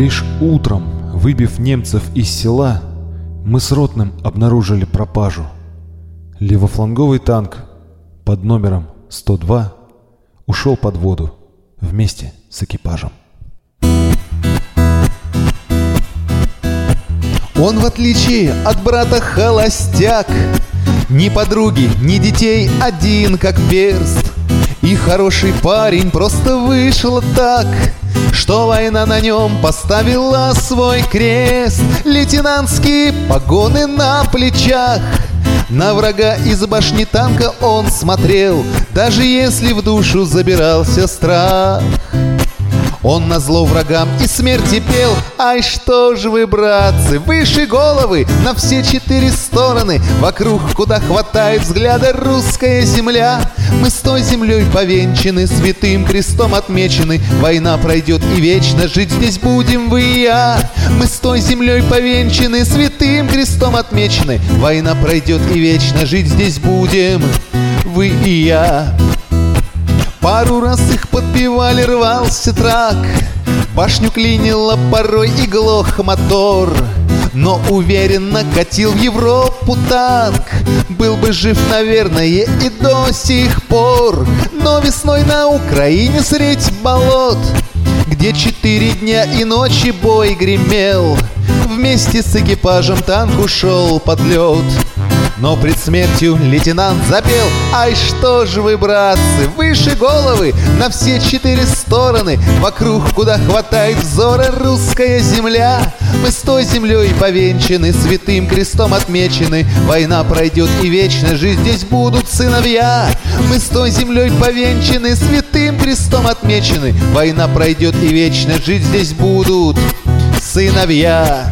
Лишь утром, выбив немцев из села, мы с ротным обнаружили пропажу. Левофланговый танк под номером 102 ушел под воду вместе с экипажем. Он, в отличие от брата, холостяк, ни подруги, ни детей, один как перст. И хороший парень просто вышло так, что война на нем поставила свой крест. Лейтенантские погоны на плечах, на врага из башни танка он смотрел, даже если в душу забирался страх. Он назло врагам и смерти пел: ай, что ж вы, братцы, выше головы на все 4 стороны, вокруг, куда хватает взгляда, русская земля. Мы с той землей повенчаны, святым крестом отмечены. Война пройдет и вечно жить здесь будем вы и я. Мы с той землей повенчаны, святым крестом отмечены. Война пройдет и вечно жить здесь будем вы и я. Пару раз их подбивали, рвался трак, башню клинило порой и глох мотор. Но уверенно катил в Европу танк, был бы жив, наверное, и до сих пор. Но весной на Украине средь болот, где 4 дня и ночи бой гремел, вместе с экипажем танк ушел под лед. Но пред смертью лейтенант запел: ай, что ж вы, братцы, выше головы на все 4 стороны, вокруг, куда хватает взора, русская земля. Мы с той землей повенчаны, святым крестом отмечены. Война пройдет и вечно жить здесь будут сыновья. Мы с той землей повенчаны, святым крестом отмечены. Война пройдет и вечно жить здесь будут сыновья.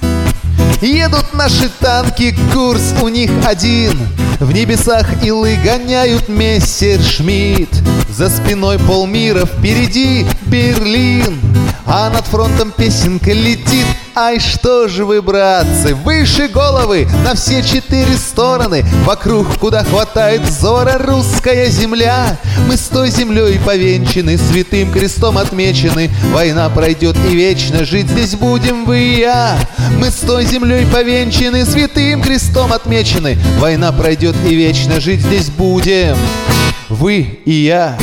Едут наши танки, курс у них один, в небесах илы гоняют Мессершмитт. За спиной полмира, впереди Берлин, а над фронтом песенка летит: ай, что же вы, братцы, выше головы на все 4 стороны, вокруг, куда хватает взора, русская земля. Мы с той землей повенчаны, святым крестом отмечены. Война пройдет и вечно жить здесь будем вы и я. Мы с той землей повенчаны, святым крестом отмечены. Война пройдет и вечно жить здесь будем вы и я.